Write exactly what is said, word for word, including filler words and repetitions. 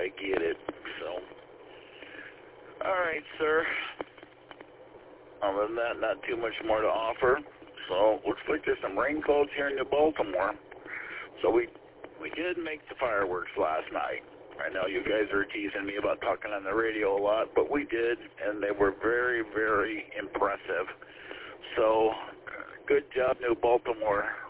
I get it. So, all right, sir. Other than that, not too much more to offer. So, looks like there's some rain clouds here in New Baltimore. So we we did make the fireworks last night. I know you guys are teasing me about talking on the radio a lot, but we did, and they were very, very impressive. So, good job, New Baltimore.